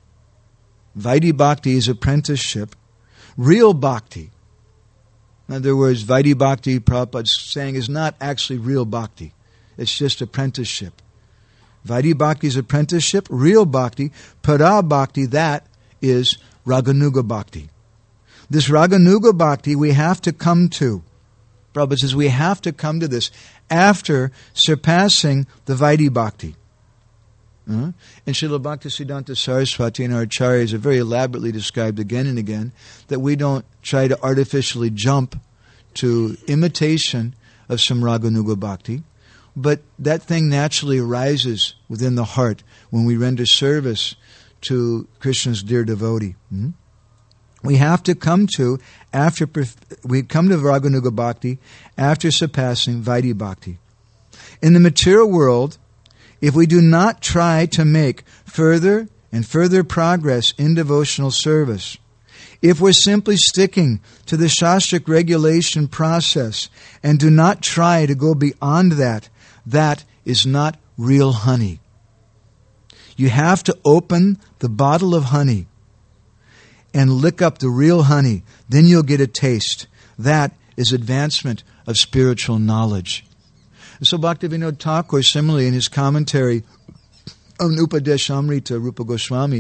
Vaidhi Bhakti is apprenticeship. Real Bhakti, in other words, Vaidhi Bhakti, Prabhupada's saying, is not actually real Bhakti. It's just apprenticeship. Vaidhi Bhakti is apprenticeship. Real Bhakti, Para Bhakti, that is Raganuga Bhakti. This Raganuga Bhakti we have to come to. Prabhupada says we have to come to this after surpassing the Vaidhi Bhakti. Uh-huh. And Srila Bhaktisiddhanta Saraswati and our acharyas are very elaborately described again and again that we don't try to artificially jump to imitation of some Raganuga Bhakti, but that thing naturally arises within the heart when we render service to Krishna's dear devotee. Hmm? We have to come to, after we come to Raganuga Bhakti, after surpassing Vaidhi Bhakti. In the material world, if we do not try to make further and further progress in devotional service, if we're simply sticking to the Shastric regulation process and do not try to go beyond that, that is not real honey. You have to open the bottle of honey and lick up the real honey. Then you'll get a taste. That is advancement of spiritual knowledge. So Bhaktivinoda Thakur, similarly in his commentary on Upadeshamrita, Rupa Goswami,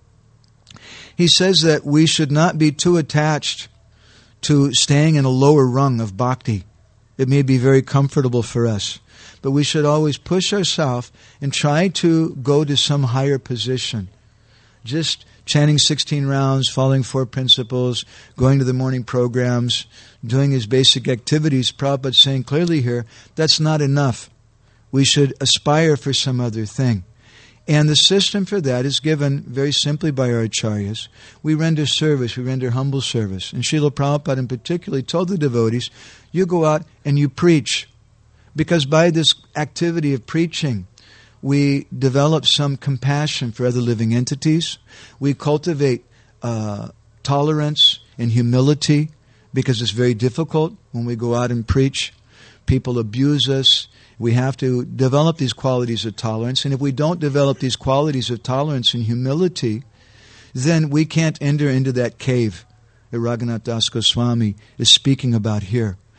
he says that we should not be too attached to staying in a lower rung of bhakti. It may be very comfortable for us, but we should always push ourselves and try to go to some higher position. Just chanting sixteen rounds, following four principles, going to the morning programs, doing his basic activities, Prabhupada's saying clearly here, that's not enough. We should aspire for some other thing. And the system for that is given very simply by our acharyas. We render service, we render humble service. And Srila Prabhupada in particular told the devotees, you go out and you preach. Because by this activity of preaching, we develop some compassion for other living entities. We cultivate uh, tolerance and humility because it's very difficult when we go out and preach. People abuse us. We have to develop these qualities of tolerance. And if we don't develop these qualities of tolerance and humility, then we can't enter into that cave that Raghunath Das Goswami is speaking about here.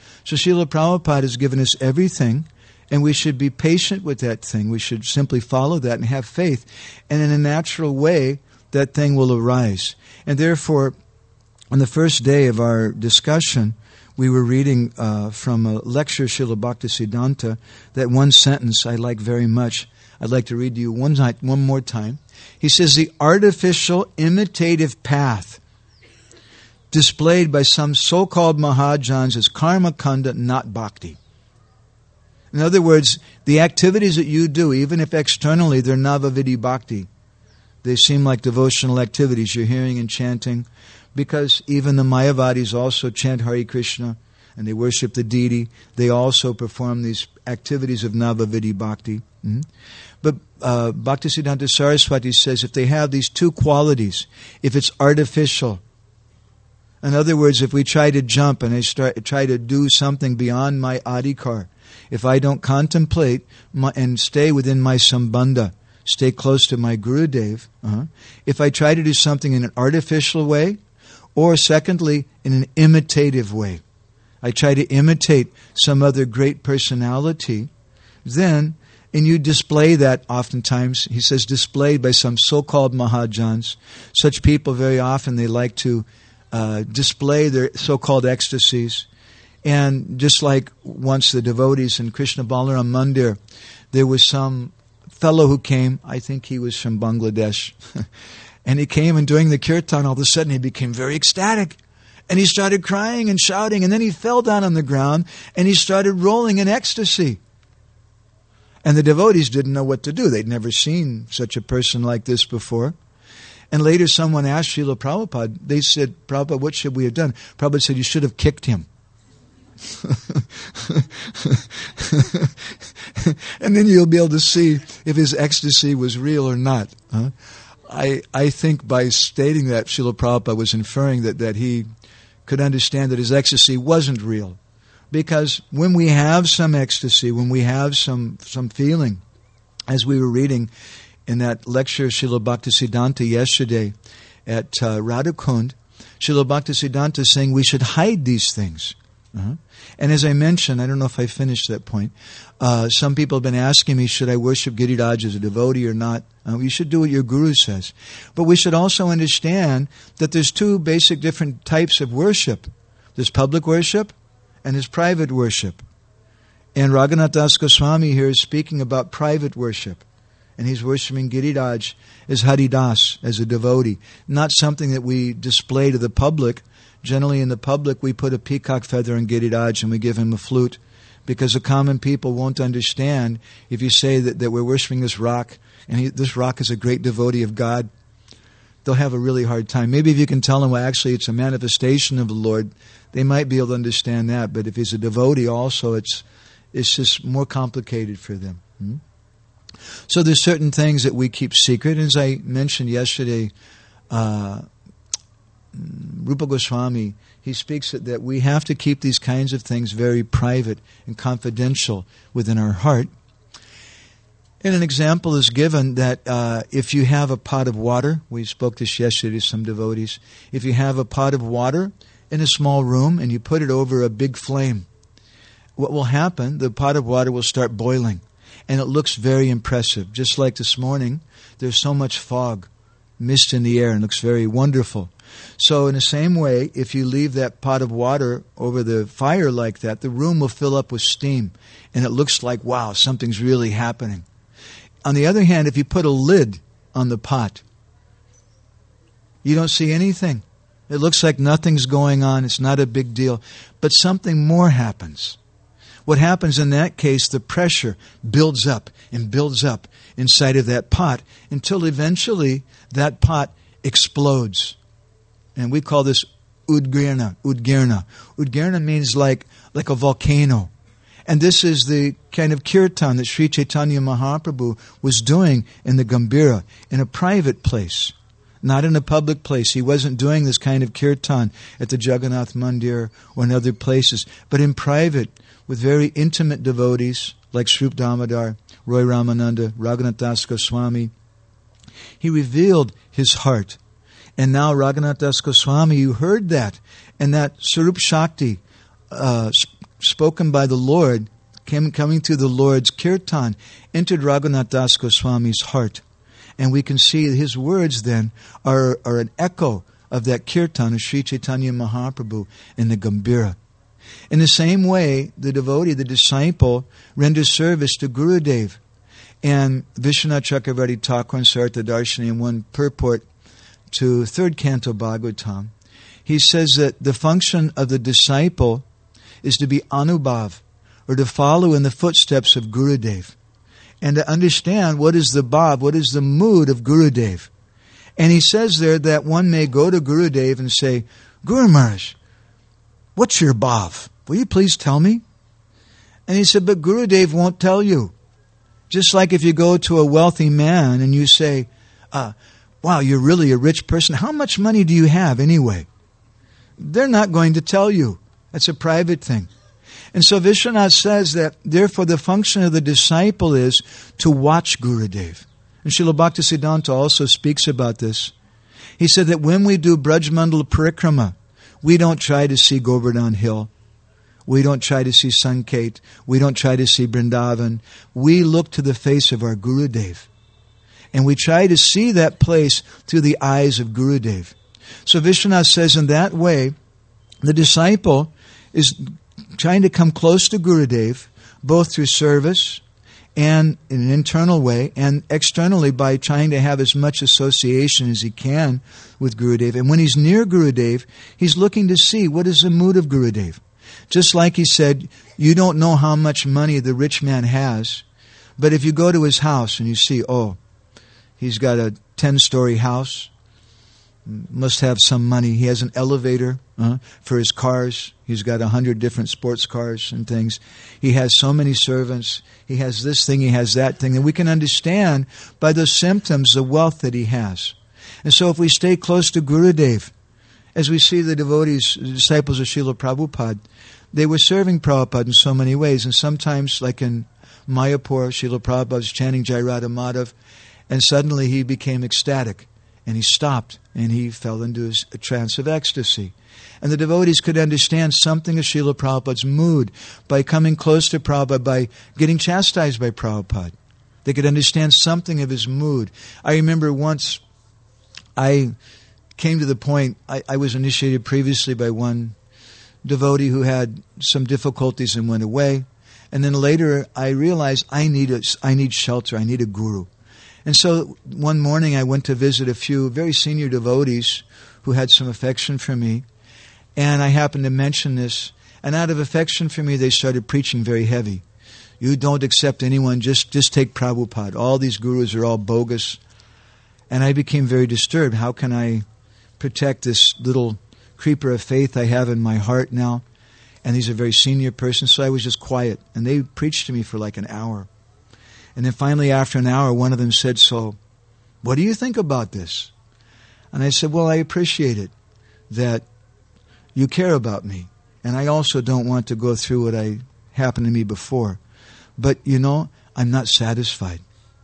So Srila Prabhupada has given us everything, and we should be patient with that thing. We should simply follow that and have faith. And in a natural way, that thing will arise. And therefore, on the first day of our discussion, we were reading uh, from a lecture, Srila Bhaktisiddhanta, that one sentence I like very much. I'd like to read to you one, night, one more time. He says, the artificial imitative path displayed by some so-called Mahajans is karma kanda, not bhakti. In other words, the activities that you do, even if externally they're navavidi bhakti, they seem like devotional activities you're hearing and chanting, because even the Mayavadis also chant Hare Krishna and they worship the deity. They also perform these activities of navavidi bhakti. Mm-hmm. But uh, Bhaktisiddhanta Saraswati says if they have these two qualities, if it's artificial, in other words, if we try to jump and I start try to do something beyond my adhikar, if I don't contemplate my, and stay within my sambandha, stay close to my Gurudev, uh-huh, if I try to do something in an artificial way, or secondly, in an imitative way, I try to imitate some other great personality, then, and you display that oftentimes, he says displayed by some so-called Mahajans. Such people very often, they like to uh, display their so-called ecstasies. And just like once the devotees in Krishna Balaram Mandir, there was some fellow who came, I think he was from Bangladesh, and he came and doing the kirtan, all of a sudden he became very ecstatic. And he started crying and shouting, and then he fell down on the ground and he started rolling in ecstasy. And the devotees didn't know what to do. They'd never seen such a person like this before. And later someone asked Srila Prabhupada, they said, Prabhupada, what should we have done? Prabhupada said, you should have kicked him. And then you'll be able to see if his ecstasy was real or not. Huh? I I think by stating that, Srila Prabhupada was inferring that, that he could understand that his ecstasy wasn't real. Because when we have some ecstasy, when we have some, some feeling, as we were reading in that lecture of Srila Bhaktisiddhanta yesterday at uh, Radhakund, Srila Bhaktisiddhanta is saying we should hide these things. Uh-huh. And as I mentioned, I don't know if I finished that point, uh, some people have been asking me, should I worship Giriraj as a devotee or not? Uh, you should do what your guru says. But we should also understand that there's two basic different types of worship. There's public worship and there's private worship. And Raghunath Das Goswami here is speaking about private worship. And he's worshiping Giriraj as Haridas, as a devotee. Not something that we display to the public. Generally in the public we put a peacock feather on Giriraj and we give him a flute. Because the common people won't understand if you say that, that we're worshiping this rock and he, this rock is a great devotee of God. They'll have a really hard time. Maybe if you can tell them, well, actually it's a manifestation of the Lord, they might be able to understand that. But if he's a devotee also, it's it's just more complicated for them. Hmm? So there's certain things that we keep secret. As I mentioned yesterday, uh, Rupa Goswami, he speaks that, that we have to keep these kinds of things very private and confidential within our heart. And an example is given that uh, if you have a pot of water, we spoke this yesterday to some devotees, if you have a pot of water in a small room and you put it over a big flame, what will happen, the pot of water will start boiling. And it looks very impressive. Just like this morning, there's so much fog, mist in the air, and it looks very wonderful. So in the same way, if you leave that pot of water over the fire like that, the room will fill up with steam. And it looks like, wow, something's really happening. On the other hand, if you put a lid on the pot, you don't see anything. It looks like nothing's going on. It's not a big deal. But something more happens. What happens in that case, the pressure builds up and builds up inside of that pot until eventually that pot explodes. And we call this udgirna, udgirna. Udgirna means like, like a volcano. And this is the kind of kirtan that Sri Chaitanya Mahaprabhu was doing in the Gambhira, in a private place, not in a public place. He wasn't doing this kind of kirtan at the Jagannath Mandir or in other places, but in private, with very intimate devotees like Srup Damodar, Roy Ramananda, Raghunath Das Goswami. He revealed his heart. And now Raghunath Das Goswami, you heard that. And that Sarup Shakti uh, spoken by the Lord, came, coming through the Lord's kirtan, entered Raghunath Das Goswami's heart. And we can see his words then are, are an echo of that kirtan of Sri Chaitanya Mahaprabhu in the Gambhira. In the same way, the devotee, the disciple, renders service to Gurudev. And Vishwanath Chakravarti Thakur and Sarita Darshini, in one purport to third canto Bhagavatam, he says that the function of the disciple is to be anubhav, or to follow in the footsteps of Gurudev, and to understand what is the bhav, what is the mood of Gurudev. And he says there that one may go to Gurudev and say, Guru Maharaj, what's your bhav? Will you please tell me? And he said, but Gurudev won't tell you. Just like if you go to a wealthy man and you say, uh, wow, you're really a rich person. How much money do you have anyway? They're not going to tell you. That's a private thing. And so Vishwanath says that, therefore, the function of the disciple is to watch Gurudev. And Srila Bhaktisiddhanta also speaks about this. He said that when we do Braj Mandala Parikrama, we don't try to see Govardhan Hill. We don't try to see Sanket. We don't try to see Vrindavan. We look to the face of our Gurudev. And we try to see that place through the eyes of Gurudev. So Vishwanath says in that way, the disciple is trying to come close to Gurudev, both through service and in an internal way, and externally by trying to have as much association as he can with Gurudev. And when he's near Gurudev, he's looking to see what is the mood of Gurudev. Just like he said, you don't know how much money the rich man has, but if you go to his house and you see, oh, he's got a ten-story house, must have some money. He has an elevator uh, for his cars. He's got a hundred different sports cars and things. He has so many servants. He has this thing, he has that thing. And we can understand by those symptoms the wealth that he has. And so if we stay close to Gurudev, as we see the devotees, the disciples of Srila Prabhupada, they were serving Prabhupada in so many ways. And sometimes, like in Mayapur, Srila Prabhupada was chanting Jai Radha Madhav, and suddenly he became ecstatic. And he stopped, and he fell into a trance of ecstasy. And the devotees could understand something of Srila Prabhupada's mood by coming close to Prabhupada, by getting chastised by Prabhupada. They could understand something of his mood. I remember once I came to the point, I, I was initiated previously by one devotee who had some difficulties and went away. And then later I realized I need a, I need shelter, I need a guru. And so one morning I went to visit a few very senior devotees who had some affection for me. And I happened to mention this. And out of affection for me, they started preaching very heavy. You don't accept anyone, just, just take Prabhupada. All these gurus are all bogus. And I became very disturbed. How can I protect this little creeper of faith I have in my heart now? And these are very senior persons. So I was just quiet. And they preached to me for like an hour. And then finally, after an hour, one of them said, so, what do you think about this? And I said, well, I appreciate it that you care about me. And I also don't want to go through what I happened to me before. But, you know, I'm not satisfied.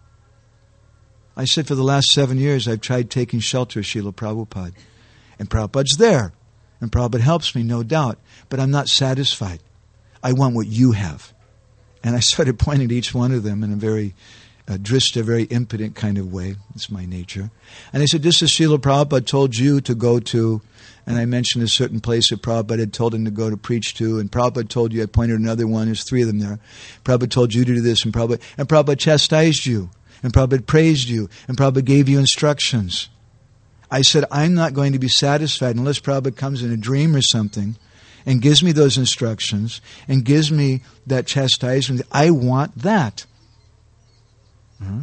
I said, for the last seven years, I've tried taking shelter of Srila Prabhupada. And Prabhupada's there. And Prabhupada helps me, no doubt. But I'm not satisfied. I want what you have. And I started pointing to each one of them in a very uh, drista, very impotent kind of way. It's my nature. And I said, this is Srila Prabhupada told you to go to. And I mentioned a certain place that Prabhupada had told him to go to preach to. And Prabhupada told you, I pointed another one, there's three of them there. Prabhupada told you to do this. And Prabhupada, and Prabhupada chastised you. And Prabhupada praised you. And Prabhupada gave you instructions. I said, I'm not going to be satisfied unless Prabhupada comes in a dream or something and gives me those instructions, and gives me that chastisement. I want that. Uh-huh.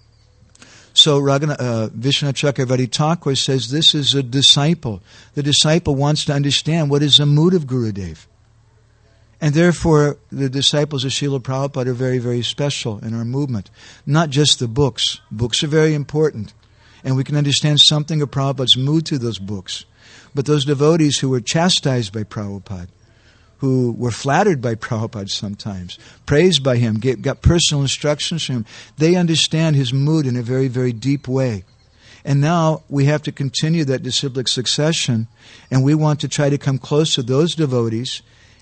So Raghunath, uh, Vishwanath Chakravarti Thakur says this is a disciple. The disciple wants to understand what is the mood of Gurudev. And therefore, the disciples of Srila Prabhupada are very, very special in our movement. Not just the books. Books are very important. And we can understand something of Prabhupada's mood through those books. But those devotees who were chastised by Prabhupada, who were flattered by Prabhupada sometimes, praised by him, get, got personal instructions from him, they understand his mood in a very, very deep way. And now we have to continue that disciplic succession, and we want to try to come close to those devotees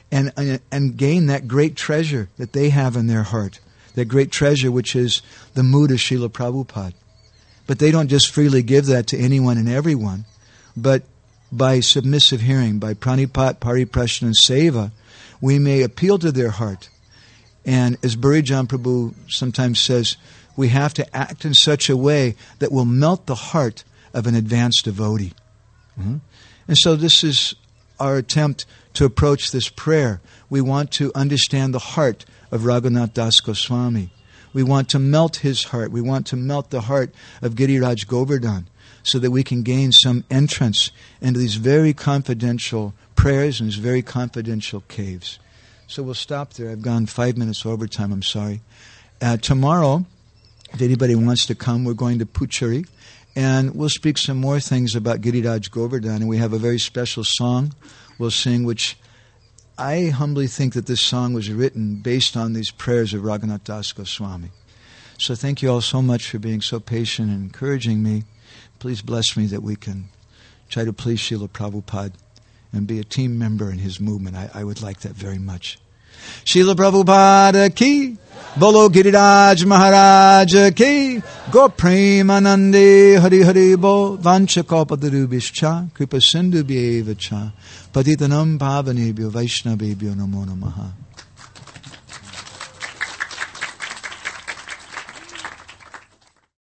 and, and, and gain that great treasure that they have in their heart. That great treasure which is the mood of Srila Prabhupada. But they don't just freely give that to anyone and everyone, but by submissive hearing, by pranipat, pariprashna, and seva, we may appeal to their heart. And as Burijan Prabhu sometimes says, we have to act in such a way that will melt the heart of an advanced devotee. Mm-hmm. And so this is our attempt to approach this prayer. We want to understand the heart of Raghunath Das Goswami. We want to melt his heart. We want to melt the heart of Giriraj Govardhan so that we can gain some entrance into these very confidential prayers and these very confidential caves. So we'll stop there. I've gone five minutes over time. I'm sorry. Uh, tomorrow, if anybody wants to come, we're going to Pucheri, and we'll speak some more things about Giriraj Govardhan. And we have a very special song we'll sing, which I humbly think that this song was written based on these prayers of Raghunath Das Goswami. So thank you all so much for being so patient and encouraging me. Please bless me that we can try to please Srila Prabhupada and be a team member in his movement. I, I would like that very much. Srila Prabhupada ki, Bolo Giriraj Maharaj ki, Go Premanande Hari Hari Bo, Vancha Kopadarubhischa, Kripa Sindhu Bhyevacha, Patitanam Pavanebhyo Vaishnavebhyo Namo Namaha.